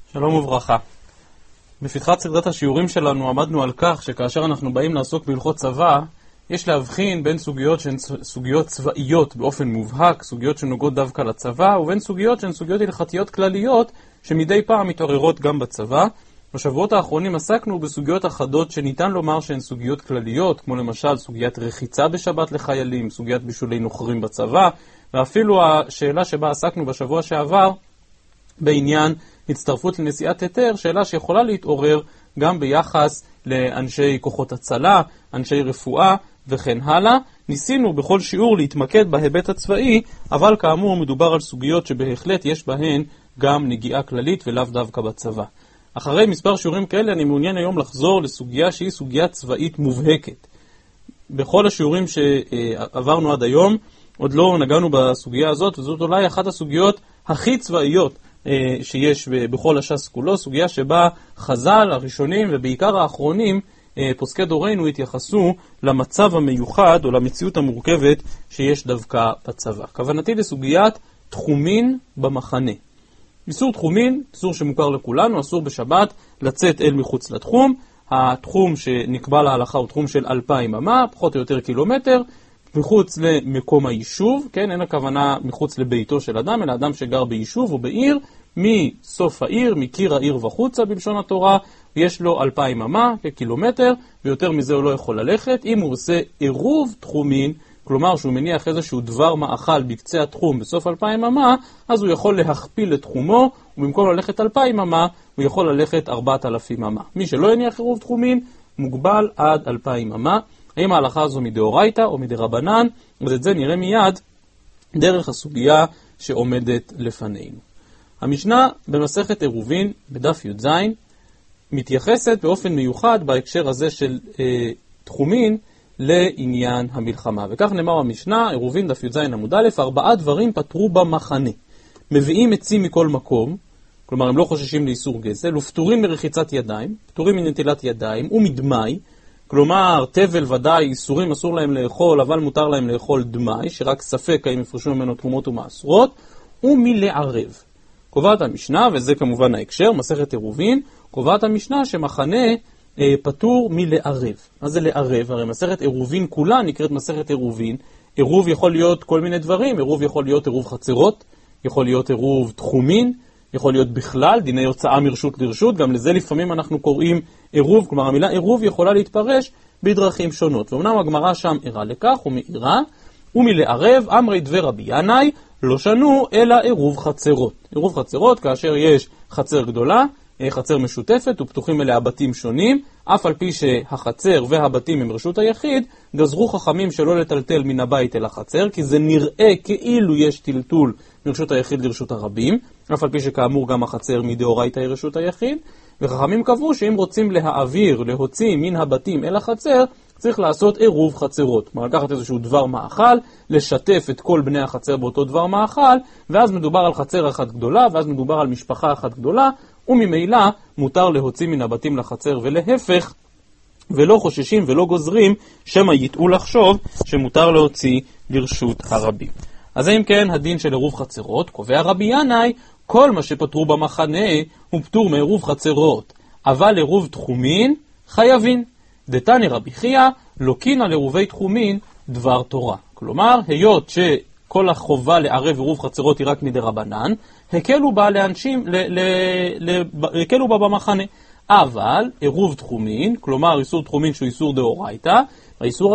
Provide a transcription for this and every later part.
שלום וברכה. בפתחת סדרת השיעורים שלנו עמדנו על כך שכאשר אנחנו באים לעסוק בהלכות צבא, יש להבחין בין סוגיות שהן סוגיות צבאיות באופן מובהק, סוגיות שנוגעות דווקא לצבא, ובין סוגיות שהן סוגיות הלכתיות כלליות שמדי פעם מתעוררות גם בצבא. בשבועות האחרונים עסקנו בסוגיות אחדות שניתן לומר שהן סוגיות כלליות, כמו למשל סוגיית רחיצה בשבת לחיילים, סוגיית בישולי נוכרים בצבא, ואפילו השאלה שבה עסקנו בשבוע שעבר בעניין הצטרפות לנשיאת היתר, שאלה שיכולה להתעורר גם ביחס לאנשי כוחות הצלה, אנשי רפואה וכן הלאה. ניסינו בכל שיעור להתמקד בהיבט הצבאי, אבל כאמור מדובר על סוגיות שבהחלט יש בהן גם נגיעה כללית ולאו דווקא בצבא. אחרי מספר שיעורים כאלה אני מעוניין היום לחזור לסוגיה שהיא סוגיה צבאית מובהקת. בכל השיעורים שעברנו עד היום עוד לא נגענו בסוגיה הזאת, וזאת אולי אחת הסוגיות הכי צבאיות שיש בכל הש"ס כולו, סוגיה שבה חז"ל הראשונים ובעיקר האחרונים, פוסקי דורנו, התייחסו למצב המיוחד או למציאות המורכבת שיש דווקא בצבא. כוונתי לסוגיית תחומין במחנה. איסור תחומין, איסור שמוכר לכולנו, אסור בשבת לצאת אל מחוץ לתחום. התחום שנקבע להלכה הוא תחום של 2,000 אמה, פחות או יותר קילומטר, מחוץ למקום היישוב, כן, אין הכוונה מחוץ לביתו של אדם, אלא אדם שגר ביישוב או בעיר, מסוף העיר, מקיר העיר וחוצה בלשון התורה, יש לו 2,000 אמה כקילומטר, ויותר מזה הוא לא יכול ללכת. אם הוא עושה עירוב תחומין, כלומר שהוא מניח איזשהו דבר מאכל בקצה התחום בסוף 2,000 אמה, אז הוא יכול להכפיל את תחומו, ובמקום ללכת 2,000 אמה, הוא יכול ללכת 4,000 אמה. מי שלא יניח עירוב תחומין, מוגבל עד 2,000 אמה. האם ההלכה הזו מדאורייתא או מדרבנן? אז את זה נראה מיד דרך הסוגיה שעומדת לפנינו. המשנה במסכת עירובין בדף י"ז מתייחסת באופן מיוחד בהקשר הזה של תחומין לעניין המלחמה. וכך נאמר המשנה, עירובין דף י"ז עמוד א', 4 דברים פטרו במחנה. מביאים עצים מכל מקום, כלומר הם לא חוששים לאיסור גזל, ופטורים מרחיצת ידיים, פטורים מנטילת ידיים ומדמי, כלומר תבל ודאי איסורים אסור להם לאכול, אבל מותר להם לאכול דמי, שרק ספק האם יפרשו ממנו תרומות ומעשרות, ומלערב. קובעת המשנה, וזה כמובן ההקשר, מסכת עירובין, קובעת המשנה שמחנה פטור מלערב. מה זה לערב? הרי מסכת עירובין כולה נקראת מסכת עירובין. עירוב יכול להיות כל מיני דברים, עירוב יכול להיות עירוב חצרות, יכול להיות עירוב תחומין, יכול להיות בכלל דיני הוצאה מרשות לרשות, גם לזה לפעמים אנחנו קוראים עירוב, כלומר המילה עירוב יכולה להתפרש בדרכים שונות. ואומנם הגמרא שם ערה לכך ומעירה, ומלערב אמרי דבר רבי ינאי לא שנו אלא עירוב חצרות. עירוב חצרות כאשר יש חצר גדולה, חצר משותפת ופתוחים אליה בתים שונים, אף על פי שהחצר והבתים הם רשות היחיד, גזרו חכמים שלא לטלטל מן הבית אל החצר, כי זה נראה כאילו יש טלטול מרשות היחיד לרשות הרבים, אף על פי שכאמור גם החצר מדאורייתא היא רשות היחיד, וחכמים קבעו שאם רוצים להוציא מן הבתים אל החצר, צריך לעשות עירוב חצרות. כלומר, לקחת איזשהו דבר מאכל, לשתף את כל בני החצר באותו דבר מאכל, ואז מדובר על חצר אחת גדולה, ואז מדובר על משפחה אחת גדולה, וממילא מותר להוציא מן הבתים לחצר ולהפך, ולא חוששים ולא גוזרים שמא יטעו לחשוב שמותר להוציא לרשות הרבים. אז אם כן, הדין של עירוב חצרות, קובע רבי ינאי, כל מה שפטרו במחנה הוא פטור מעירוב חצרות, אבל עירוב תחומין חייבים. דתני רבי חייא לוקין על עירובי תחומין דבר תורה. כלומר, היות שכל החובה לערב עירוב חצרות היא רק מדרבנן, הקלו בה לאנשים, הקלו בה במחנה. אבל עירוב תחומין, כלומר איסור תחומין שהוא איסור דאורייתא, באיסור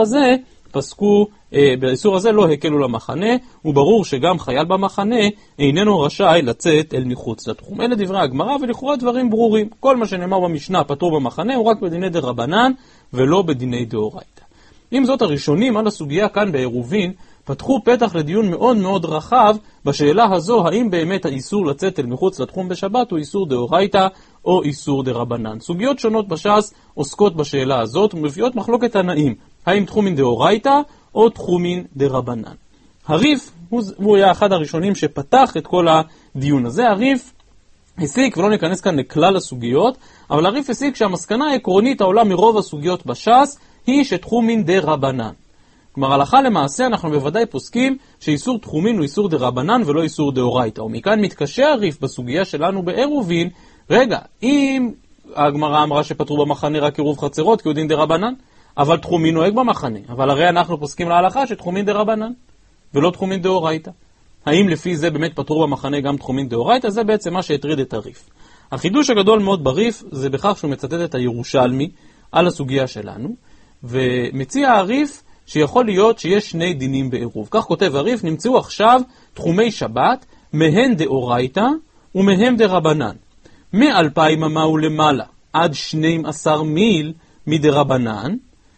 הזה לא הקלו למחנה, וברור שגם חייל במחנה איננו רשאי לצאת אל מחוץ לתחום. אלה דברי הגמרא, ולכאורה דברים ברורים. כל מה שנאמר במשנה פטור במחנה הוא רק בדיני דרבנן ולא בדיני דאורייתא. עם זאת, הראשונים על הסוגיה כאן בעירובין פתחו פתח לדיון מאוד מאוד רחב בשאלה הזו, האם באמת האיסור לצאת אל מחוץ לתחום בשבת הוא איסור דאורייתא או איסור דרבנן. סוגיות שונות בש"ס עוסקות בשאלה הזאת ומביאות מחלוקת תנאים, האם תחומין דאורייתא או תחומין דרבנן. הריף הוא היה אחד הראשונים שפתח את כל הדיון הזה. הריף הסיק, ולא ניכנס כאן לכלל הסוגיות, אבל הריף הסיק שהמסקנה העקרונית העולה מרוב הסוגיות בש"ס היא שתחומין דרבנן. כלומר, הלכה למעשה אנחנו בוודאי פוסקים שאיסור תחומין הוא איסור דרבנן ולא איסור דאורייתא. ומכאן מתקשה הריף בסוגיה שלנו בעירובין רגע, אם הגמרא אמרה שפטרו במחנה רק עירוב חצרות, כי הוא דין דרבנן, אבל תחומין נוהג במחנה. אבל הרי אנחנו פוסקים להלכה שתחומין דרבנן, ולא תחומין דאורייתא. האם לפי זה באמת פטרו במחנה גם תחומין דאורייתא? זה בעצם מה שהטריד את הריף. החידוש הגדול מאוד בריף זה בכך שהוא מצטט את הירושלמי על הסוגיה שלנו, ומציע הריף שיכול להיות שיש שני דינים בעירוב. כך כותב הריף, נמצאו עכשיו תחומי שבת, מהן דאורייתא ומהם דרבנן. מ-2000 אמה ולמעלה עד 12 מיל מדרבנן,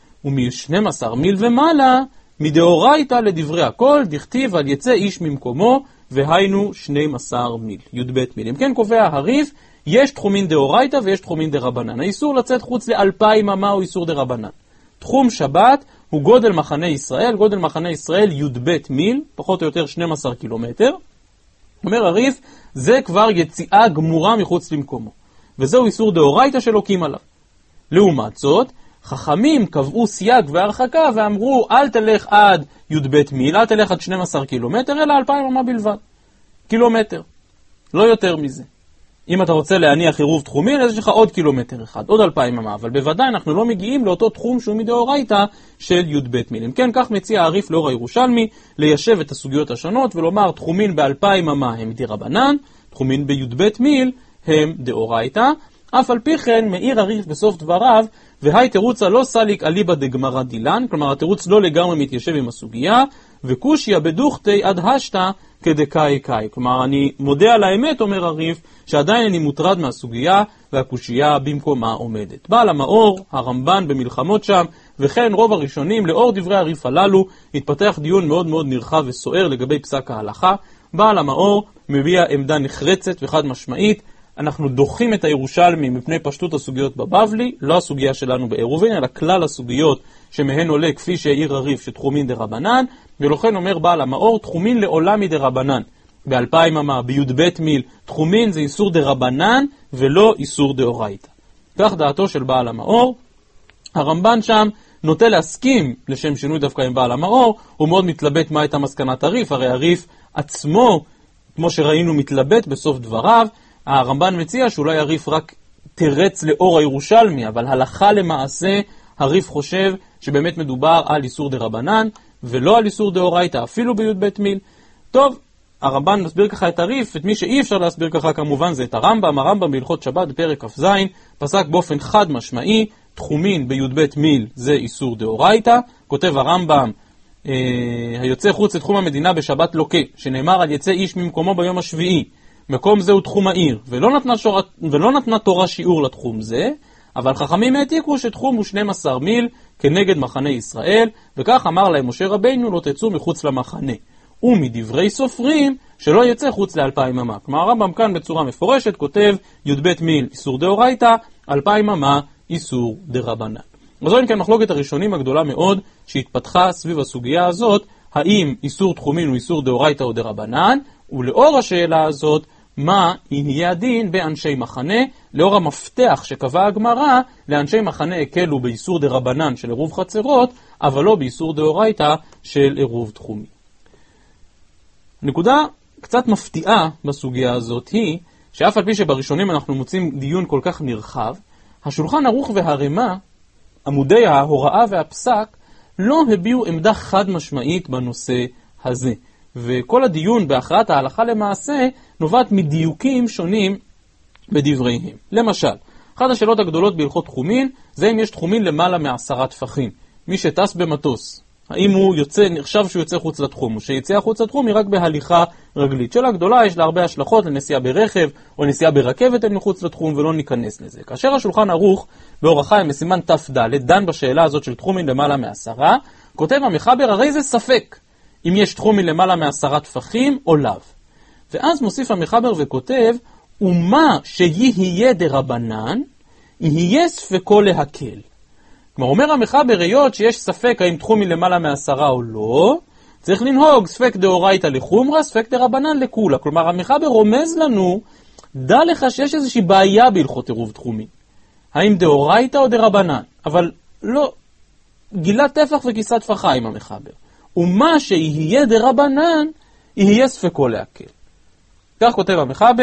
ומ-12 מיל ומעלה מדאורייתא לדברי הכל, דכתיב על יצא איש ממקומו, והיינו 12 מיל, י"ב מיל. אם כן קובע הריף, יש תחומין דאורייתא ויש תחומין דרבנן. האיסור לצאת חוץ ל-2000 אמה הוא איסור דרבנן. תחום שבת הוא גודל מחנה ישראל, גודל מחנה ישראל י"ב מיל, פחות או יותר 12 קילומטר. אומר הריף, זה כבר יציאה גמורה מחוץ למקומו. וזהו איסור דאורייתא שלוקים עליו. לעומת זאת, חכמים קבעו סייג והרחקה ואמרו, אל תלך עד י"ב מיל, אל תלך עד 12 קילומטר, אלא 2000 אמה בלבד. קילומטר. לא יותר מזה. אם אתה רוצה להניח עירוב תחומין, אז יש לך עוד קילומטר אחד, עוד 2000 אמה, אבל בוודאי אנחנו לא מגיעים לאותו תחום שהוא מדאורייתא של י"ב מיל. אם כן, כך מציע הריף לאור הירושלמי ליישב את הסוגיות השונות ולומר תחומין ב-2000 אמה הם דרבנן, תחומין בי"ב מיל הם דאורייתא. אף על פי כן מאיר הריף בסוף דבריו, והי תירוצה לא סליק אליבא דגמרא דילן, כלומר התירוץ לא לגמרי מתיישב עם הסוגיה, וקושיה בדוכתי עד השתא כדקאי קאי. כלומר אני מודה על האמת, אומר הריף, שעדיין אני מוטרד מהסוגיה והקושיה במקומה עומדת. בעל המאור, הרמב"ן במלחמות שם, וכן רוב הראשונים, לאור דברי הריף הללו, התפתח דיון מאוד מאוד נרחב וסוער לגבי פסק ההלכה. בעל המאור מביע עמדה נחרצת וחד משמעית, אנחנו דוחים את הירושלמי מפני פשטות הסוגיות בבבלי, לא הסוגיה שלנו בעירובין, אלא כלל הסוגיות שמהן עולה כפי שהעיר הריף שתחומין דרבנן, ולכן אומר בעל המאור, תחומין לעולם מדרבנן. ב-2000 אמה, בי"ב מיל, תחומין זה איסור דרבנן ולא איסור דאורייתא. כך דעתו של בעל המאור. הרמב"ן שם נוטה להסכים לשם שינוי דווקא עם בעל המאור, הוא מאוד מתלבט מה הייתה מסקנת הריף, הרי הריף עצמו, כמו שראינו, מתלבט בסוף דבריו. הרמב"ן מציע שאולי הריף רק תרץ לאור הירושלמי, אבל הלכה למעשה הריף חושב שבאמת מדובר על איסור דרבנן ולא על איסור דאורייתא, אפילו בי"ב מיל. טוב, הרמב"ן מסביר ככה את הריף, את מי שאי אפשר להסביר ככה כמובן זה את הרמב"ם. הרמב"ם בהלכות שבת בפרק כ"ז פסק באופן חד משמעי, תחומין בי"ב מיל זה איסור דאורייתא. כותב הרמב"ם, היוצא חוץ לתחום המדינה בשבת לוקה, שנאמר על יצא איש ממקומו ביום השביעי, מקום זה הוא תחום העיר, ולא נתנה תורה שיעור לתחום זה, אבל חכמים העתיקו שתחום הוא 12 מיל כנגד מחנה ישראל, וכך אמר להם משה רבינו, לא תצאו מחוץ למחנה. ומדברי סופרים שלא יצא חוץ ל-2000 אמה. כלומר הרמב"ם כאן בצורה מפורשת כותב י"ב מיל איסור דאורייתא, 2000 אמה איסור דרבנן. וזו אם כן מחלוקת הראשונים הגדולה מאוד שהתפתחה סביב הסוגיה הזאת, האם איסור תחומין הוא איסור דאורייתא או דרבנן, ולאור השאלה הזאת, מה יהיה הדין באנשי מחנה, לאור המפתח שקבע הגמרא, לאנשי מחנה הקלו באיסור דרבנן של עירוב חצרות, אבל לא באיסור דאורייתא של עירוב תחומי. נקודה קצת מפתיעה בסוגיה הזאת היא, שאף על פי שבראשונים אנחנו מוצאים דיון כל כך נרחב, השולחן ערוך והרמ"א, עמודי ההוראה והפסק, לא הביעו עמדה חד משמעית בנושא הזה. וכל הדיון בהכרעת ההלכה למעשה נובעת מדיוקים שונים בדבריהם. למשל, אחת השאלות הגדולות בהלכות תחומין זה אם יש תחומין למעלה מ10 טפחים. מי שטס במטוס, האם הוא נחשב שהוא יוצא חוץ לתחום, או שיצא חוץ לתחום היא רק בהליכה רגלית. שאלה גדולה, יש לה הרבה השלכות לנסיעה ברכב או נסיעה ברכבת אל מחוץ לתחום, ולא ניכנס לזה. כאשר השולחן ערוך באור החיים בסימן ת"ד דן בשאלה הזאת של תחומין למעלה מ10, כותב המחבר, הרי זה ספק אם יש תחומין למעלה מ10 טפחים או לאו. ואז מוסיף המחבר וכותב, ומה שיהיה דרבנן, יהיה ספקו להקל. כלומר, אומר המחבר, היות שיש ספק האם תחומין למעלה מ10 או לא, צריך לנהוג ספק דאורייתא לחומרא, ספק דרבנן לכולה. כלומר, המחבר רומז לנו, דע לך שיש איזושהי בעיה בהלכות עירוב תחומין. האם דאורייתא או דרבנן? אבל לא, גילה טפח וכיסת טפחיים המחבר. ומה שיהיה דרבנן, יהיה ספקו להקל. כך כותב המחבר,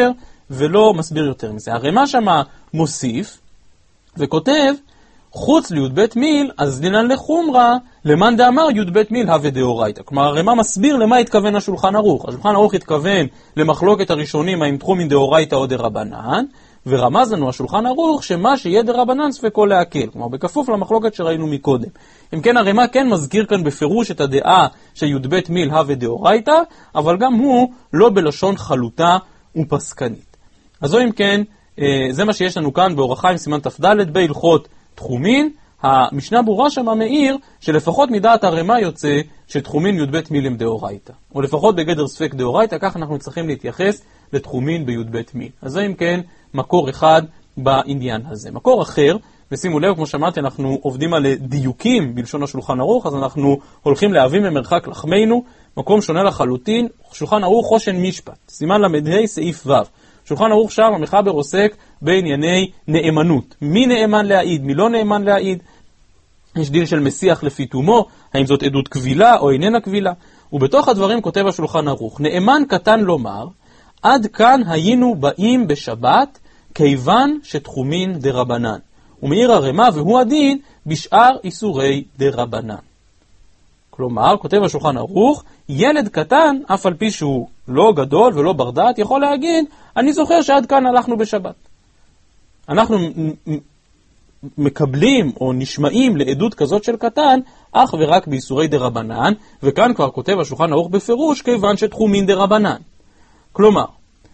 ולא מסביר יותר מזה. הרמ"א שמה מוסיף וכותב, חוץ לי"ב מיל, אז דינן לחומרה, למאן דאמר י"ב מיל הווה דאורייתא. כלומר, הרמ"א מסביר למה התכוון השולחן ערוך. השולחן ערוך התכוון למחלוקת הראשונים, האם תחומין דאורייתא או דרבנן, ורמז לנו השולחן ערוך שמה שיהיה דרבנן ספקו להקל. כלומר, בכפוף למחלוקת שראינו מקודם. אם כן, הרמ"א כן מזכיר כאן בפירוש את הדעה שי"ב מיל הווה דאורייתא, אבל גם הוא לא בלשון חלוטה ופסקנית. אז זו אם כן, זה מה שיש לנו כאן באור החיים סימן ת"ד בהלכות תחומין. המשנה ברורה שמה מאיר שלפחות מדעת הרמ"א יוצא שתחומין י"ב מיל הם דאורייתא, או לפחות בגדר ספק דאורייתא. כך אנחנו צריכים להתייחס לתחומין בי"ב מיל. אז זה אם כן מקור אחד בעניין הזה. מקור אחר, ושימו לב, כמו שאמרתי, אנחנו עובדים על דיוקים בלשון השולחן ערוך, אז אנחנו הולכים להבין ממרחק לחמנו. מקום שונה לחלוטין, שולחן ערוך חושן משפט, סימן למ"ה סעיף ו'. שולחן ערוך שם המחבר עוסק בענייני נאמנות. מי נאמן להעיד, מי לא נאמן להעיד. יש דין של מסיח לפי תומו, האם זאת עדות קבילה או איננה קבילה. ובתוך הדברים כותב השולחן ערוך, נאמן קטן לומר, עד כאן היינו באים בשבת, כיוון שתחומין דרבנן. ומעיר הרמ"א, והוא הדין בשאר איסורי דרבנן. כלומר, כותב השולחן ערוך, ילד קטן, אף על פי שהוא לא גדול ולא בר דעת, יכול להגיד, אני זוכר שעד כאן הלכנו בשבת. אנחנו מקבלים או נשמעים לעדות כזאת של קטן, אך ורק באיסורי דרבנן, וכאן כבר כותב השולחן ערוך בפירוש, כיוון שתחומין דרבנן. כלומר,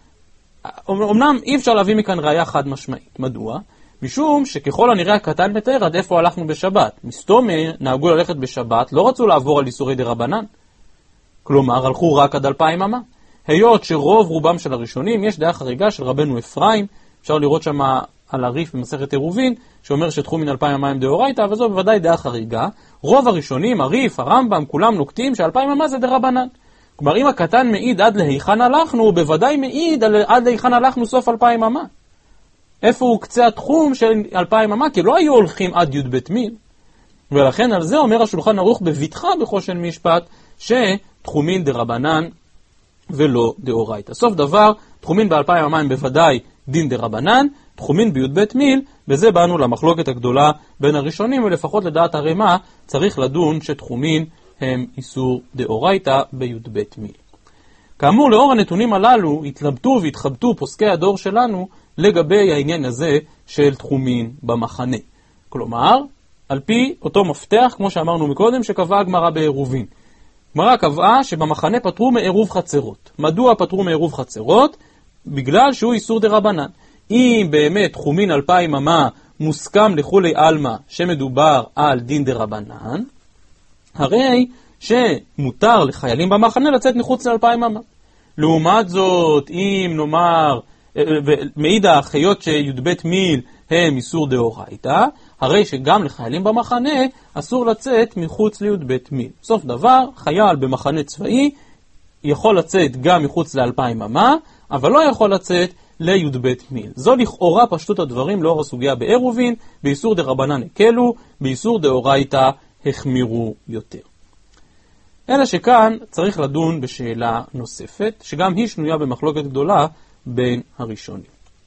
אמנם אי אפשר להביא מכאן ראיה חד משמעית. מדוע? משום שככל הנראה הקטן מתאר עד איפה הלכנו בשבת. מסתומא נהגו ללכת בשבת, לא רצו לעבור על איסורי דרבנן. כלומר, הלכו רק עד 2000 אמה. היות שרוב רובם של הראשונים, יש דעה חריגה של רבנו אפרים, אפשר לראות שם על הריף במסכת עירובין, שאומר שתחומין 2000 אמה הם דאורייתא, אבל זו בוודאי דעה חריגה. רוב הראשונים, הריף, הרמב"ם, כולם נוקטים ש2000 אמה זה דרבנן. כלומר, אם הקטן מעיד עד להיכן הלכנו, הוא בוודאי מעיד עד להיכן הלכנו סוף 2000 אמה. איפה הוא קצה התחום של 2000 אמה? כי לא היו הולכים עד י"ב מיל. ולכן על זה אומר השולחן ערוך בביטחה בחושן משפט, שתחומין דרבנן ולא דאורייתא. סוף דבר, תחומין ב2000 אמה הם בוודאי דין דרבנן, תחומין בי"ב מיל, בזה באנו למחלוקת הגדולה בין הראשונים, ולפחות לדעת הרמ"א צריך לדון שתחומין הם איסור דאורייתא בי"ב מיל. כאמור, לאור הנתונים הללו התלבטו והתחבטו פוסקי הדור שלנו לגבי העניין הזה של תחומין במחנה. כלומר, על פי אותו מפתח, כמו שאמרנו מקודם, שקבעה הגמרא בעירובין. הגמרא קבעה שבמחנה פטרו מעירוב חצרות. מדוע פטרו מעירוב חצרות? בגלל שהוא איסור דרבנן. אם באמת תחומין 2000 אמה מוסכם לכולי עלמא שמדובר על דין דרבנן, הרי שמותר לחיילים במחנה לצאת מחוץ ל2000 אמה. לעומת זאת, אם נאמר, ומאידך היות שי"ב מיל הם איסור דאורייתא, הרי שגם לחיילים במחנה אסור לצאת מחוץ לי"ב מיל. סוף דבר, חייל במחנה צבאי יכול לצאת גם מחוץ ל2000 אמה, אבל לא יכול לצאת לי"ב מיל. זו לכאורה פשטות הדברים לאור הסוגיה בעירובין, באיסור דרבנן הקלו, באיסור דאורייתא החמירו יותר. אלא שכאן צריך לדון בשאלה נוספת, שגם היא שנויה במחלוקת גדולה בין הראשונים.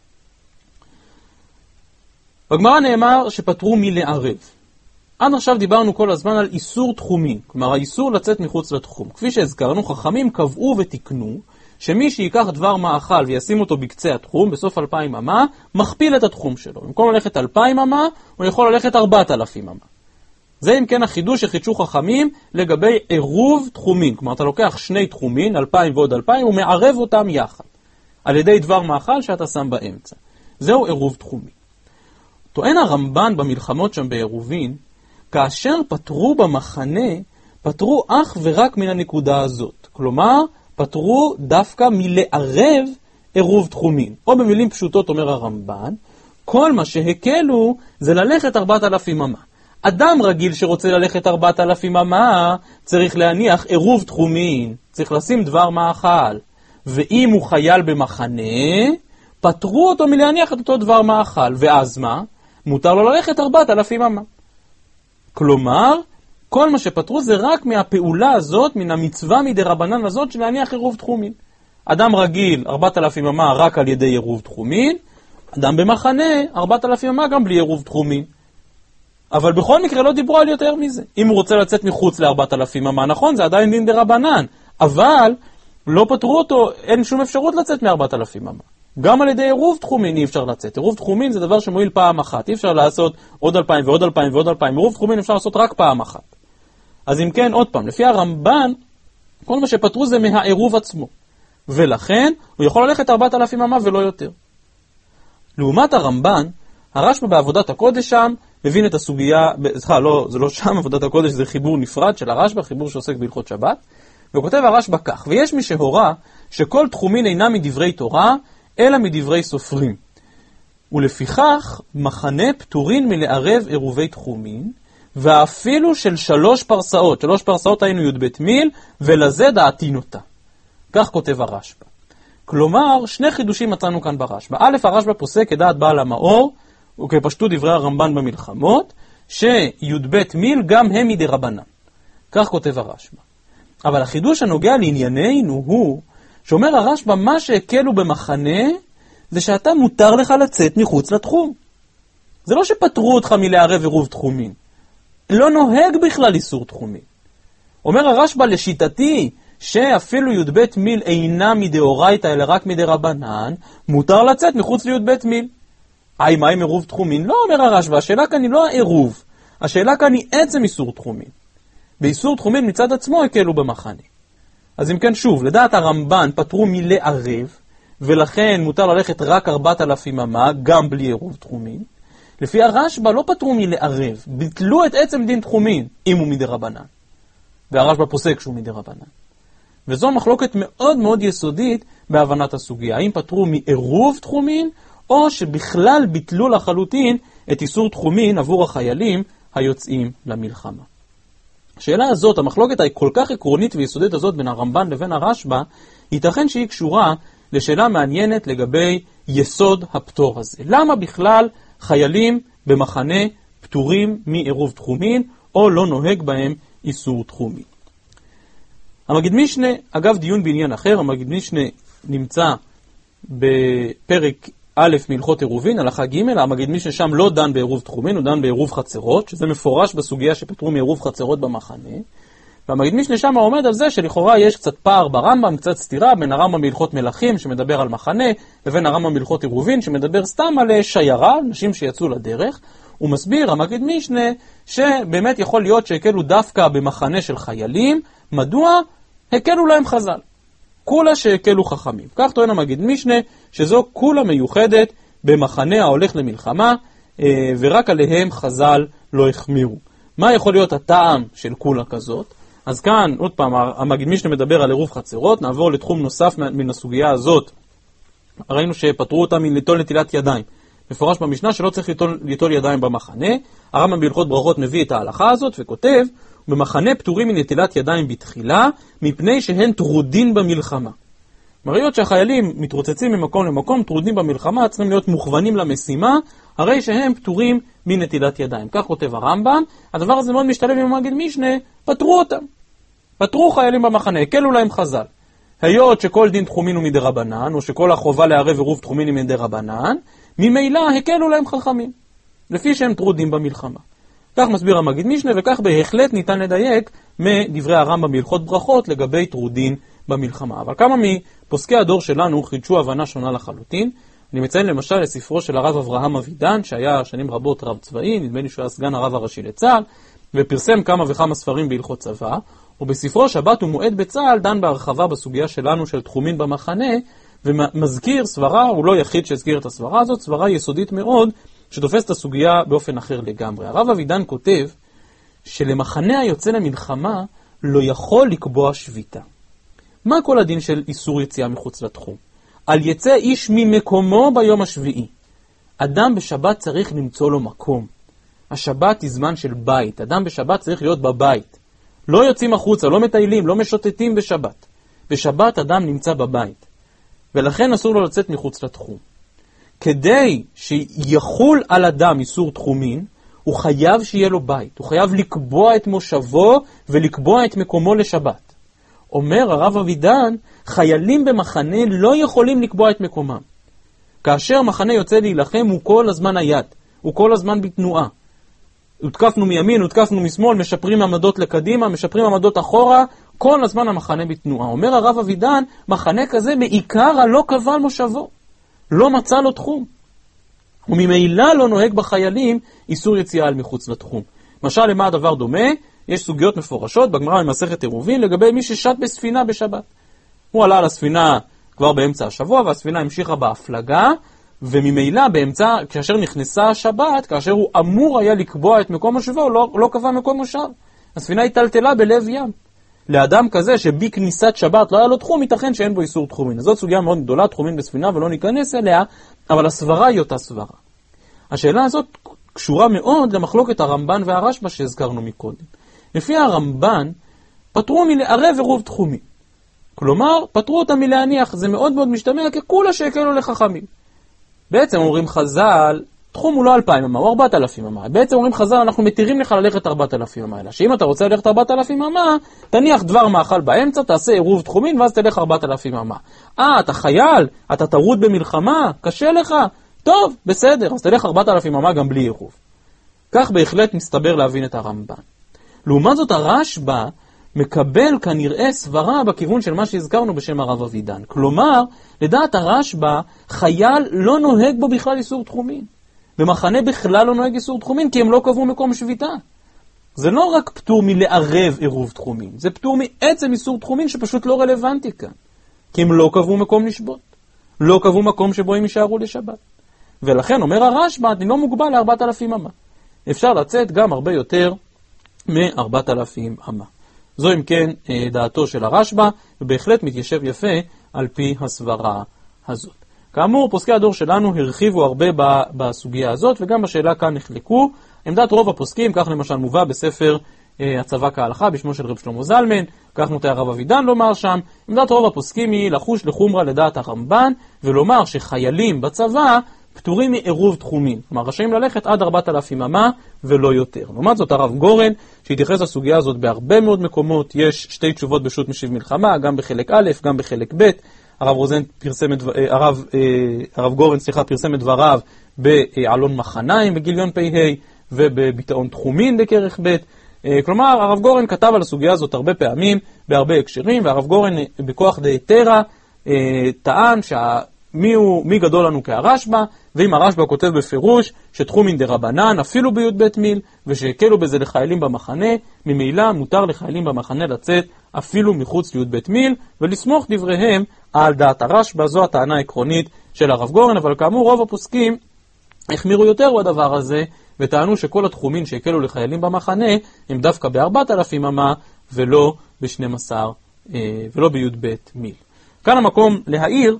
בגמרא נאמר שפטרו מלערב. עד עכשיו דיברנו כל הזמן על איסור תחומין, כלומר האיסור לצאת מחוץ לתחום. כפי שהזכרנו, חכמים קבעו ותקנו שמי שיקח דבר מאכל וישים אותו בקצה התחום, בסוף 2000 אמה, מכפיל את התחום שלו. במקום ללכת 2000 אמה, הוא יכול ללכת 4000 אמה. זה אם כן החידוש שחידשו חכמים לגבי עירוב תחומין. כלומר, אתה לוקח שני תחומין, 2000 ועוד 2000, ומערב אותם יחד, על ידי דבר מאכל שאתה שם באמצע. זהו עירוב תחומין. טוען הרמב"ן במלחמות שם בעירובין, כאשר פטרו במחנה, פטרו אך ורק מן הנקודה הזאת. כלומר, פטרו דווקא מלערב עירוב תחומין. או במילים פשוטות אומר הרמב"ן, כל מה שהקלו זה ללכת 4000 אמה. אדם רגיל שרוצה ללכת 4000 אמה, צריך להניח עירוב תחומין, צריך לשים דבר מאכל. ואם הוא חייל במחנה, פטרו אותו מלהניח את אותו דבר מאכל. ואז מה? מותר לו ללכת 4000 אמה. כלומר, כל מה שפטרו זה רק מהפעולה הזאת, מן המצווה מדרבנן הזאת של להניח עירוב תחומין. אדם רגיל 4,000 אמה רק על ידי עירוב תחומין, אדם במחנה 4,000 אמה גם בלי עירוב תחומין. אבל בכל מקרה לא דיברו על יותר מזה. אם הוא רוצה לצאת מחוץ ל4,000 אמה, נכון, זה עדיין דין דרבנן, אבל לא פטרו אותו, אין שום אפשרות לצאת מ4,000 אמה. גם על ידי עירוב תחומין אי אפשר לצאת. עירוב תחומין זה דבר שמועיל פעם אחת, אי אפשר לעשות עוד 2,000 ועוד 2,000 ועוד 2,000. עירוב תחומין אפשר לעשות רק פעם אחת. אז אם כן, עוד פעם, לפי הרמב"ן, כל מה שפטרו זה מהעירוב עצמו. ולכן הוא יכול ללכת 4,000 אמה ולא יותר. לעומת הרמב"ן, הרשב"א בעבודת הקודש שם, מבין את הסוגיה, זה לא שם עבודת הקודש, זה חיבור נפרד של הרשב"א, חיבור שעוסק בהלכות שבת, וכותב הרשב"א כך, ויש מי שהורה שכל תחומין אינה מדברי תורה, אלא מדברי סופרים. ולפיכך, מחנה פטורין מלערב עירובי תחומין, ואפילו של 3 פרסאות. 3 פרסאות היינו י"ב מיל, ולזה דעתין אותה. כך כותב הרשב"א. כלומר, 2 חידושים מצאנו כאן ברשב"א. א', הרשב"א פוסק כדעת בעל המאור, וכפשטו דברי הרמב"ן במלחמות, שי"ב מיל גם הם מדרבנן. כך כותב הרשב"א. אבל החידוש הנוגע לענייננו הוא, שאומר הרשב"א, מה שהקלו במחנה, זה שאתה מותר לך לצאת מחוץ לתחום. זה לא שפטרו אותך מלערב עירוב תחומין. לא נוהג בכלל איסור תחומין. אומר הרשב"א, לשיטתי, שאפילו י"ב מיל אינה מדאורייתא אלא רק מדרבנן, מותר לצאת מחוץ לי"ב מיל. מה עם עירוב תחומין? לא, אומר הרשב"א, השאלה כאן היא לא העירוב, השאלה כאן היא עצם איסור תחומין. באיסור תחומין מצד עצמו הקלו במחנה. אז אם כן, שוב, לדעת הרמב"ן פטרו מלערב, ולכן מותר ללכת רק 4,000 אמה, גם בלי עירוב תחומין. לפי הרשב"א לא פטרו מלערב, ביטלו את עצם דין תחומין, אם הוא מדרבנן. והרשב"א פוסק שהוא מדרבנן. וזו מחלוקת מאוד מאוד יסודית בהבנת הסוגיה. האם פטרו מעירוב תחומין, או שבכלל ביטלו לחלוטין את איסור תחומין עבור החיילים היוצאים למלחמה. השאלה הזאת, המחלוקת הכל כך עקרונית ויסודית הזאת בין הרמב"ן לבין הרשב"א, ייתכן שהיא קשורה לשאלה מעניינת לגבי יסוד הפטור הזה. למה בכלל חיילים במחנה פטורים מעירוב תחומין, או לא נוהג בהם איסור תחומין? המגיד משנה, אגב דיון בעניין אחר, המגיד משנה נמצא בפרק א' מהלכות עירובין, הלכה ג', המגיד משנה שם לא דן בעירוב תחומין, הוא דן בעירוב חצרות, שזה מפורש בסוגיה שפטרו מעירוב חצרות במחנה. והמגיד משנה שם עומד על זה שלכאורה יש קצת פער ברמב"ם, קצת סתירה בין הרמב"ם בהלכות מלכים שמדבר על מחנה, לבין הרמב"ם בהלכות עירובין שמדבר סתם על שיירה, נשים שיצאו לדרך. הוא מסביר, המגיד משנה, שבאמת יכול להיות שהקלו דווקא במחנה של חיילים. מדוע? הקלו להם חז"ל. כולה שהקלו חכמים. כך טוען המגיד משנה, שזו כולה מיוחדת במחנה ההולך למלחמה, ורק עליהם חז"ל לא החמירו. מה יכול להיות הטעם של כולה כזאת? אז כאן, עוד פעם, המגיד משנה מדבר על עירוב חצרות, נעבור לתחום נוסף מן הסוגיה הזאת. ראינו שפטרו אותם מליטול נטילת ידיים. מפורש במשנה שלא צריך ליטול ידיים במחנה. הרמב"ם בהלכות ברכות מביא את ההלכה הזאת וכותב, במחנה פטורים מנטילת ידיים בתחילה, מפני שהן טרודין במלחמה. מראות שהחיילים מתרוצצים ממקום למקום, טרודין במלחמה, צריכים להיות מוכוונים למשימה, הרי שהם פטורים מנטילת ידיים. כך כותב הרמב"ם, הדבר הזה מאוד משתלב עם המגיד משנה, פטרו אותם. פטרו חיילים במחנה, הקלו להם חז"ל. היות שכל דין תחומין הוא מדרבנן, או שכל החובה לערב עירוב תחומין היא מדרבנן, ממילא הקלו להם חכמים, לפי שהם טרודים במלחמה. כך מסביר המגיד משנה, וכך בהחלט ניתן לדייק מדברי הרמב"ם בהלכות ברכות לגבי טרודין במלחמה. אבל כמה מפוסקי הדור שלנו חידשו הבנה שונה לחלוטין. אני מציין למשל לספרו של הרב אברהם אבידן, שהיה שנים רבות רב צבאי, נדמה לי שהוא היה סגן הרב הראשי לצה"ל, ופרסם כמה וכמה ספרים בהלכות צבא, ובספרו שבת ומועד בצה"ל דן בהרחבה בסוגיה שלנו של תחומין במחנה, ומזכיר סברה, הוא לא יחיד שהזכיר את הסברה הזאת, סברה יסודית מאוד, שתופס את הסוגיה באופן אחר לגמרי. הרב אבידן כותב שלמחנה היוצא למלחמה לא יכול לקבוע שביתה. מה כל הדין של איסור יציאה מחוץ לתחום? על יצא איש ממקומו ביום השביעי. אדם בשבת צריך למצוא לו מקום. השבת היא זמן של בית. אדם בשבת צריך להיות בבית. לא יוצאים החוצה, לא מטיילים, לא משוטטים בשבת. בשבת אדם נמצא בבית. ולכן אסור לו לצאת מחוץ לתחום. כדי שיחול על אדם איסור תחומין, הוא חייב שיהיה לו בית. הוא חייב לקבוע את מושבו ולקבוע את מקומו לשבת. אומר הרב אבידן, חיילים במחנה לא יכולים לקבוע את מקומם. כאשר מחנה יוצא להילחם הוא כל הזמן היד, הוא כל הזמן בתנועה. הותקפנו מימין, הותקפנו משמאל, משפרים עמדות לקדימה, משפרים עמדות אחורה, כל הזמן המחנה בתנועה. אומר הרב אבידן, מחנה כזה מעיקר הלא קבל מושבו, לא מצא לו תחום. וממילא לא נוהג בחיילים איסור יציאה על מחוץ לתחום. משל למה הדבר דומה? יש סוגיות מפורשות בגמרא במסכת עירובין לגבי מי ששט בספינה בשבת. הוא עלה על הספינה כבר באמצע השבוע, והספינה המשיכה בהפלגה, וממילא באמצע, כאשר נכנסה השבת, כאשר הוא אמור היה לקבוע את מקום מושבו, הוא לא קבע מקום מושב. הספינה התלתלה בלב ים. לאדם כזה שבכניסת שבת לא היה לו תחום, ייתכן שאין בו איסור תחומין. זאת סוגיה מאוד גדולה, תחומין בספינה, ולא ניכנס אליה, אבל הסברה היא אותה סברה. השאלה הזאת קשורה מאוד למחלוקת הרמב"ן והרשב"א שהזכרנו מקודם. לפי הרמב"ן, פטרו מלערב עירוב תחומי. כלומר, פטרו אותם מלהניח. זה מאוד מאוד משתמע ככולה שהקלו לחכמים. בעצם אומרים חז"ל, תחום הוא לא 2,000 אמה, הוא 4,000 אמה. בעצם אומרים חז"ל, אנחנו מתירים לך ללכת 4,000 אמה. אלא שאם אתה רוצה ללכת 4,000 אמה, תניח דבר מאכל באמצע, תעשה עירוב תחומין, ואז תלך 4,000 אמה. אתה חייל, אתה תרוד במלחמה, קשה לך, טוב, בסדר, אז תלך 4,000 אמה גם בלי עירוב. כך בהחלט מסתבר להבין את הרמב"ן. לעומת זאת הרשב"א מקבל כנראה סברה בכיוון של מה שהזכרנו בשם הרב אבידן. כלומר, לדעת הרשב"א, חייל לא נוהג בו בכלל איסור תחומין. במחנה בכלל לא נוהג איסור תחומין, כי הם לא קבעו מקום שביתה. זה לא רק פטור מלערב עירוב תחומין, זה פטור מעצם איסור תחומין שפשוט לא רלוונטי כאן. כי הם לא קבעו מקום לשבות. לא קבעו מקום שבו הם יישארו לשבת. ולכן אומר הרשב"א, אני לא מוגבל ל4,000 אמה. אפשר לצאת גם הרבה יותר מ4,000 אמה. זו אם כן דעתו של הרשב"א, ובהחלט מתיישב יפה על פי הסברה הזאת. כאמור, פוסקי הדור שלנו הרחיבו הרבה בסוגיה הזאת, וגם בשאלה כאן נחלקו. עמדת רוב הפוסקים, כך למשל מובא בספר הצבא כהלכה בשמו של רב שלמה זלמן, כך נוטה הרב אבידן לומר שם. עמדת רוב הפוסקים היא לחוש לחומרה לדעת הרמב"ן, ולומר שחיילים בצבא פטורים מעירוב תחומין. כלומר, רשאים ללכת עד 4,000 אמה ולא יותר. לעומת זאת, הרב גורן, שהתייחס לסוגיה הזאת בהרבה מאוד מקומות, יש שתי תשובות בשו"ת משיב מלחמה, גם בחלק א', גם בחלק ב'. הרב גורן פרסם את דבריו בעלון מחניים בגיליון פ"ה ובביטאון תחומין בכרך ב'. כלומר, הרב גורן כתב על הסוגיה הזאת הרבה פעמים, בהרבה הקשרים, והרב גורן בכוח דהיתרא טען מי גדול לנו כהרשב"א, ואם הרשב"א כותב בפירוש שתחומין דרבנן אפילו בי"ב מיל, ושהקלו בזה לחיילים במחנה, ממילא מותר לחיילים במחנה לצאת אפילו מחוץ לי"ב מיל, ולסמוך דבריהם על דעת הרשב"א. זו הטענה העקרונית של הרב גורן, אבל כאמור רוב הפוסקים החמירו יותר בדבר הזה, וטענו שכל התחומין שהקלו לחיילים במחנה הם דווקא ב4,000 אמה ולא ב12 ולא בי"ב מיל. כאן המקום להעיר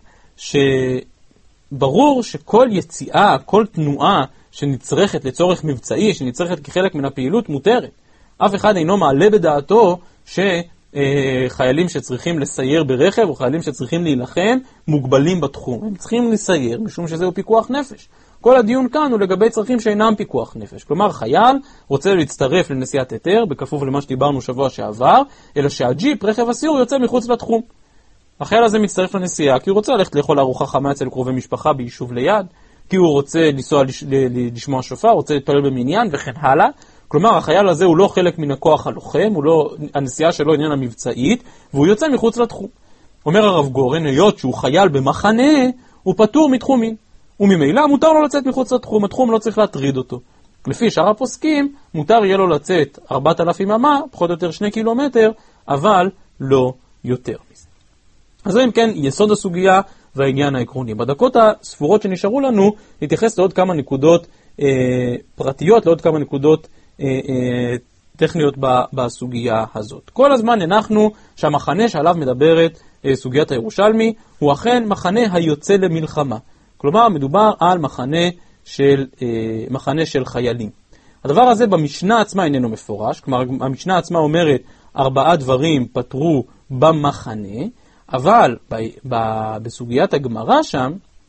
שברור שכל יציאה, כל תנועה שנצרכת לצורך מבצעי, שנצרכת כחלק מן הפעילות מותרת. אף אחד אינו מעלה בדעתו שחיילים שצריכים לסייר ברכב או חיילים שצריכים להילחם מוגבלים בתחום. הם צריכים לסייר משום שזהו פיקוח נפש. כל הדיון כאן הוא לגבי צרכים שאינם פיקוח נפש. כלומר, חייל רוצה להצטרף לנסיעת היתר, בכפוף למה שדיברנו שבוע שעבר, אלא שהג'יפ, רכב הסיור, יוצא מחוץ לתחום. החייל הזה מצטרף לנסיעה כי הוא רוצה ללכת לאכול ארוחה חמה אצל קרובי משפחה ביישוב ליד, כי הוא רוצה לנסוע לשמוע שופר, רוצה להתפלל במניין וכן הלאה. כלומר, החייל הזה הוא לא חלק מן הכוח הלוחם, הנסיעה שלו איננה מבצעית, והוא יוצא מחוץ לתחום. אומר הרב גורן, היות שהוא חייל במחנה, הוא פטור מתחומין. וממילא מותר לו לצאת מחוץ לתחום, התחום לא צריך להטריד אותו. לפי שאר הפוסקים, מותר יהיה לו לצאת 4,000 אמה, פחות או יותר 2 קילומטר, אבל לא יותר מזה. אז אם כן, יסוד הסוגיה והעניין העקרוני. בדקות הספורות שנשארו לנו, נתייחס לעוד כמה נקודות פרטיות, לעוד כמה נקודות טכניות בסוגיה הזאת. כל הזמן הנחנו שהמחנה שעליו מדברת סוגיית הירושלמי, הוא אכן מחנה היוצא למלחמה. כלומר, מדובר על מחנה של חיילים. הדבר הזה במשנה עצמה איננו מפורש, כלומר, המשנה עצמה אומרת 4 דברים פטרו במחנה, אבל בסוגיית הגמרא שם,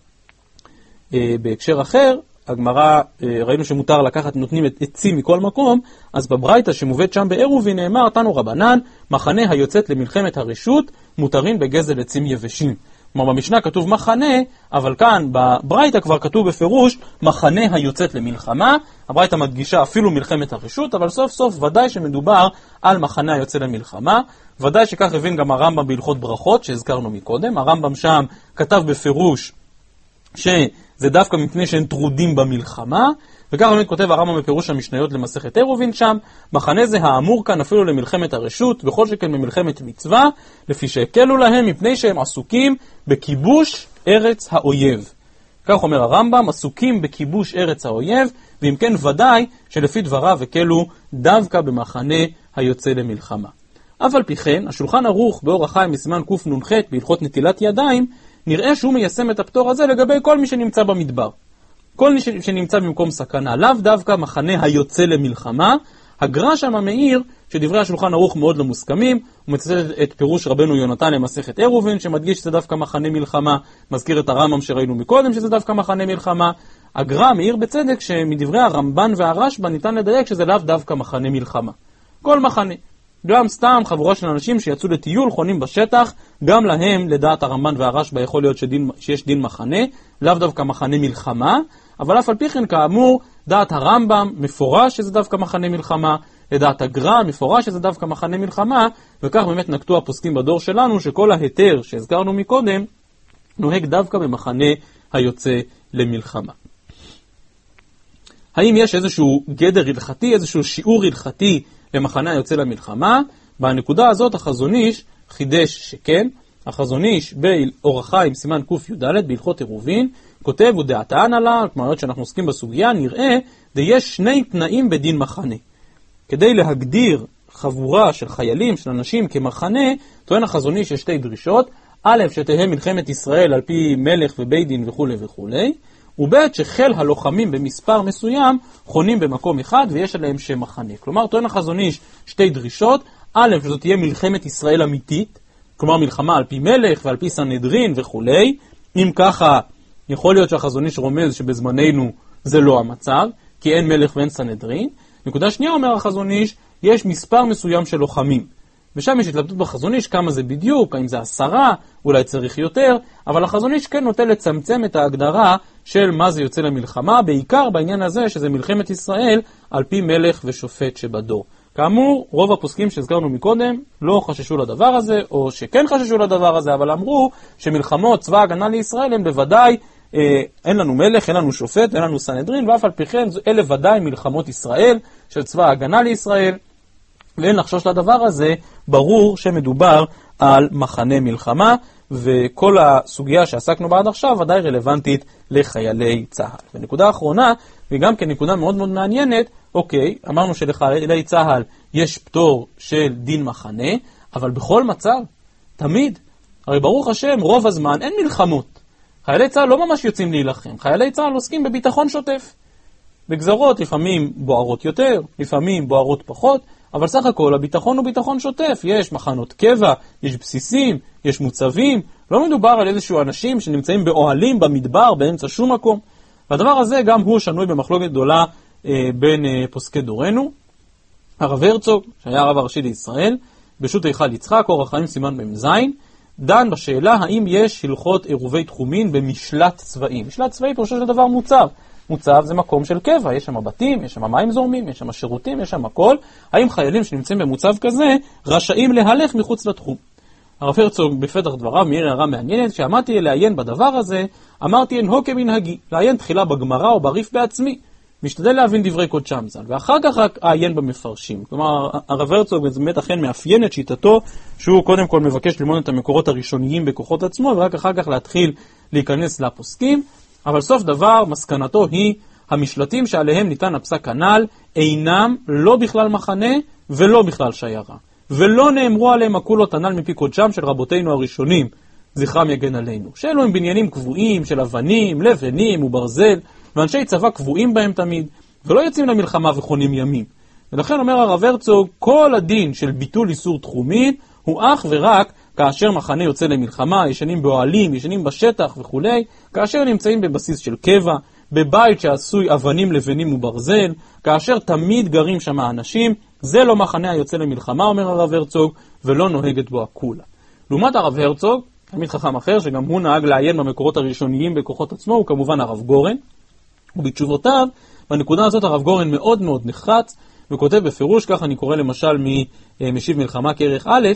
בהקשר אחר, הגמרא, ראינו שמותר לקחת, נותנים עצים מכל מקום, אז בברייתא שמובאת שם בעירובין נאמר, תנו רבנן, מחנה היוצאת למלחמת הרשות מותרים בגזל עצים יבשים. כלומר, במשנה כתוב מחנה, אבל כאן בברייתא כבר כתוב בפירוש מחנה היוצאת למלחמה. הברייתא מדגישה אפילו מלחמת הרשות, אבל סוף סוף ודאי שמדובר על מחנה היוצא למלחמה. ודאי שכך הבין גם הרמב"ם בהלכות ברכות שהזכרנו מקודם. הרמב"ם שם כתב בפירוש שזה דווקא מפני שהם טרודים במלחמה, וכך באמת כותב הרמב"ם בפירוש המשניות למסכת עירובין שם, מחנה זה האמור כאן אפילו למלחמת הרשות, בכל שכן במלחמת מצווה, לפי שהקלו להם מפני שהם עסוקים בכיבוש ארץ האויב. כך אומר הרמב"ם, עסוקים בכיבוש ארץ האויב, ואם כן ודאי שלפי דבריו הקלו דווקא במחנה היוצא למלחמה. אף על פי כן, השולחן ערוך באור החיים מסימן קנ"ח בהלכות נטילת ידיים, נראה שהוא מיישם את הפטור הזה לגבי כל מי שנמצא במדבר. כל מי שנמצא במקום סכנה, לאו דווקא מחנה היוצא למלחמה. הגר"א שם מאיר שדברי השולחן ערוך מאוד לא מוסכמים, הוא מצטט את פירוש רבנו יונתן למסכת עירובין, שמדגיש שזה דווקא מחנה מלחמה, מזכיר את הרמב"ם שראינו מקודם שזה דווקא מחנה מלחמה. הגר"א מאיר בצדק שמדברי הרמב"ן והרשב"א ניתן לדייק שזה לאו דווקא מחנה מלחמה. כל מחנה. גם סתם חבורה של אנשים שיצאו לטיול, חונים בשטח, גם להם לדעת הרמב"ן והרשב"א יכול להיות שיש דין מחנה, לאו דווקא מחנה מלחמה, אבל אף על פי כן כאמור, דעת הרמב"ם מפורש שזה דווקא מחנה מלחמה, לדעת הגר"א מפורש שזה דווקא מחנה מלחמה, וכך באמת נקטו הפוסקים בדור שלנו שכל ההיתר שהזכרנו מקודם, נוהג דווקא במחנה היוצא למלחמה. האם יש איזשהו גדר הלכתי, איזשהו שיעור הלכתי למחנה היוצא למלחמה? בנקודה הזאת החזון איש חידש שכן. החזון איש באור החיים סימן קי"ד בהלכות עירובין כותב ודעתן עלה, כלומר שאנחנו עוסקים בסוגיה, נראה יש שני תנאים בדין מחנה. כדי להגדיר חבורה של חיילים, של אנשים כמחנה, טוען החזון איש שתי דרישות: א', שתהיה מלחמת ישראל על פי מלך ובית דין וכו' וכו', וב' שחיל הלוחמים במספר מסוים חונים במקום אחד ויש עליהם שם מחנה. כלומר, טוען החזון איש שתי דרישות: א', שזאת תהיה מלחמת ישראל אמיתית, כלומר מלחמה על פי מלך ועל פי סנהדרין וכו'. אם ככה, יכול להיות שהחזון איש רומז שבזמננו זה לא המצב, כי אין מלך ואין סנהדרין. נקודה שנייה, אומר החזון איש, יש מספר מסוים של לוחמים. ושם יש התלבטות בחזון איש כמה זה בדיוק, האם זה 10, אולי צריך יותר, אבל החזון איש כן נוטה לצמצם את ההגדרה של מה זה יוצא למלחמה, בעיקר בעניין הזה שזה מלחמת ישראל על פי מלך ושופט שבדור. כאמור, רוב הפוסקים שהזכרנו מקודם לא חששו לדבר הזה, או שכן חששו לדבר הזה, אבל אמרו שמלחמות צבא הגנה לישראל הם בוודאי, אין לנו מלך, אין לנו שופט, אין לנו סנהדרין, ואף על פי כן אלה ודאי מלחמות ישראל של צבא הגנה לישראל, ואין לחשוש לדבר הזה, ברור שמדובר על מחנה מלחמה, וכל הסוגיה שעסקנו בה עד עכשיו ודאי רלוונטית לחיילי צה"ל. ונקודה האחרונה, וגם כן נקודה מאוד מאוד מעניינת, אוקיי, אמרנו שלחיילי צה"ל יש פטור של דין מחנה, אבל בכל מצב, תמיד, הרי ברוך השם, רוב הזמן אין מלחמות. חיילי צה"ל לא ממש יוצאים להילחם, חיילי צה"ל עוסקים בביטחון שוטף. בגזרות לפעמים בוערות יותר, לפעמים בוערות פחות, אבל סך הכל הביטחון הוא ביטחון שוטף. יש מחנות קבע, יש בסיסים, יש מוצבים, לא מדובר על איזשהו אנשים שנמצאים באוהלים במדבר באמצע שום מקום. והדבר הזה גם הוא שנוי במחלוקת גדולה בין פוסקי דורנו. הרב הרצוג, שהיה הרב הראשי לישראל, בשו"ת היכל יצחק, אור החיים סימן מ"ז, דן בשאלה האם יש הלכות עירובי תחומין במשלט צבאי. משלט צבאי פירושו של דבר מוצב. מוצב זה מקום של קבע, יש שם בתים, יש שם מים זורמים, יש שם שירותים, יש שם הכל. האם חיילים שנמצאים במוצב כזה רשאים להלך מחוץ לתחום? הרב הרצוג בפתח דבריו מעיר הערה מעניינת, שעמדתי לעיין בדבר הזה, אמרתי אנהו כמנהגי, לעיין תחילה בגמרא או בריף בעצמי, משתדל להבין דברי קודשם ז"ל, ואחר כך רק אעיין במפרשים. כלומר, הרב הרצוג באמת אכן מאפיין את שיטתו, שהוא קודם כל מבקש ללמוד את המקורות הראשוניים בכוחות עצמו, ורק אחר כך להתחיל להיכנס לפוסקים. אבל סוף דבר, מסקנתו היא, המשלטים שעליהם ניתן הפסק הנ"ל, אינם לא בכלל מחנה ולא בכלל שיירה. ולא נאמרו עליהם הקולות הנ"ל מפי קודשם של רבותינו הראשונים, זכרם יגן עלינו. שאלו הם בניינים קבועים של אבנים, לבנים וברזל, ואנשי צבא קבועים בהם תמיד, ולא יוצאים למלחמה וחונים ימים. ולכן אומר הרב הרצוג, כל הדין של ביטול איסור תחומין, הוא אך ורק כאשר מחנה יוצא למלחמה, ישנים באוהלים, ישנים בשטח וכו', כאשר נמצאים בבסיס של קבע, בבית שעשוי אבנים, לבנים וברזל, כאשר תמיד גרים שם האנשים, זה לא מחנה היוצא למלחמה, אומר הרב הרצוג, ולא נוהגת בו הכולה. לעומת הרב הרצוג, תלמיד חכם אחר שגם הוא נהג לעיין במקורות הראשוניים בכוחות עצמו, הוא כמובן הרב גורן, ובתשובותיו, בנקודה הזאת הרב גורן מאוד מאוד נחרץ, וכותב בפירוש, כך אני קורא למשל ממשיב מלחמה כערך א',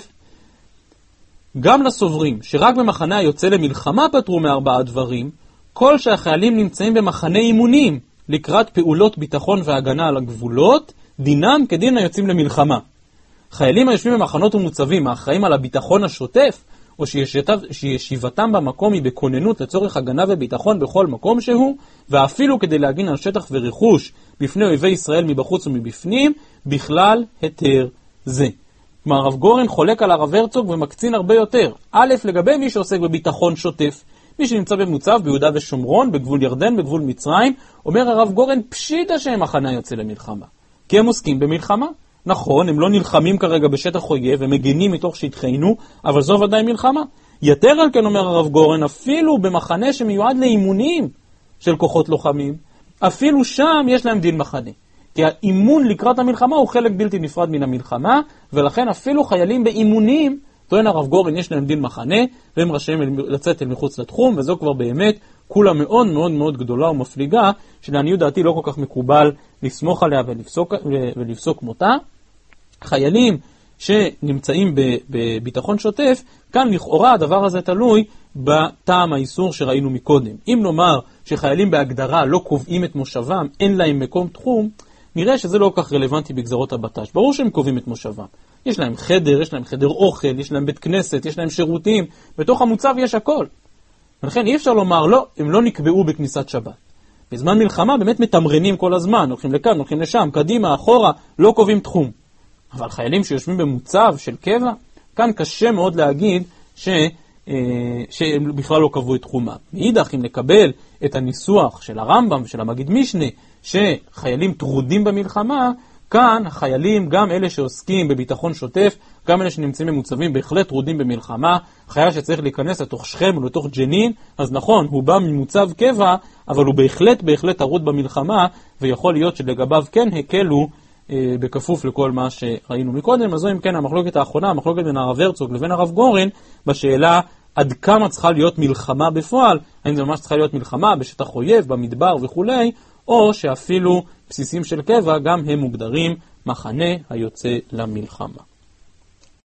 גם לסוברים שרק במחנה היוצא למלחמה פטרו מארבעה דברים, כל שהחיילים נמצאים במחנה אימונים לקראת פעולות ביטחון והגנה על הגבולות, דינם כדין היוצאים למלחמה. חיילים היושבים במחנות ומוצבים, האחראים על הביטחון השוטף, או שישיבתם במקום היא בכוננות לצורך הגנה וביטחון בכל מקום שהוא, ואפילו כדי להגין על שטח ורכוש בפני אויבי ישראל מבחוץ ומבפנים, בכלל היתר זה. כלומר, הרב גורן חולק על הרב הרצוג ומקצין הרבה יותר. א', לגבי מי שעוסק בביטחון שוטף, מי שנמצא במוצב ביהודה ושומרון, בגבול ירדן, בגבול מצרים, אומר הרב גורן פשיטה שהם מחנה יוצא למלחמה. כי הם עוסקים במלחמה. נכון, הם לא נלחמים כרגע בשטח אויב, הם מגינים מתוך שטחנו, אבל זו ודאי מלחמה. יתר על כן אומר הרב גורן, אפילו במחנה שמיועד לאימונים של כוחות לוחמים, אפילו שם יש להם דין מחנה. כי האימון לקראת המלחמה הוא חלק בלתי נפרד מן המלחמה, ולכן אפילו חיילים באימונים, טוען הרב גורן, יש להם דין מחנה, והם רשאים לצאת אל מחוץ לתחום, וזו כבר באמת כולה מאוד מאוד מאוד גדולה ומפליגה, שלעניות דעתי לא כל כך מקובל לסמוך עליה ולפסוק מותה. חיילים שנמצאים בביטחון שוטף, כאן לכאורה הדבר הזה תלוי בטעם האיסור שראינו מקודם. אם נאמר שחיילים בהגדרה לא קובעים את מושבם, אין להם מקום תחום, נראה שזה לא כך רלוונטי בגזרות הבט"ש. ברור שהם קובעים את מושבם. יש להם חדר, יש להם חדר אוכל, יש להם בית כנסת, יש להם שירותים, בתוך המוצב יש הכל. ולכן אי אפשר לומר, לא, הם לא נקבעו בכניסת שבת. בזמן מלחמה באמת מתמרנים כל הזמן, הולכים לכאן, הולכים לשם, קדימה, אחורה, לא קובעים תחום. אבל חיילים שיושבים במוצב של קבע, כאן קשה מאוד להגיד שהם בכלל לא קבעו את תחומם. מאידך, אם נקבל את הניסוח של הרמב"ם ושל המגיד משנה, שחיילים טרודים במלחמה, כאן החיילים, גם אלה שעוסקים בביטחון שוטף, גם אלה שנמצאים במוצבים, בהחלט טרודים במלחמה. חייל שצריך להיכנס לתוך שכם או לתוך ג'נין, אז נכון, הוא בא ממוצב קבע, אבל הוא בהחלט טרוד במלחמה, ויכול להיות שלגביו כן הקלו בכפוף לכל מה שראינו מקודם. אז זו אם כן המחלוקת האחרונה, המחלוקת בין הרב הרצוג לבין הרב גורן, בשאלה עד כמה צריכה להיות מלחמה בפועל, האם זה ממש צריכה להיות מלחמה בשטח אויב, במדבר וכולי, או שאפילו בסיסים של קבע גם הם מוגדרים מחנה היוצא למלחמה.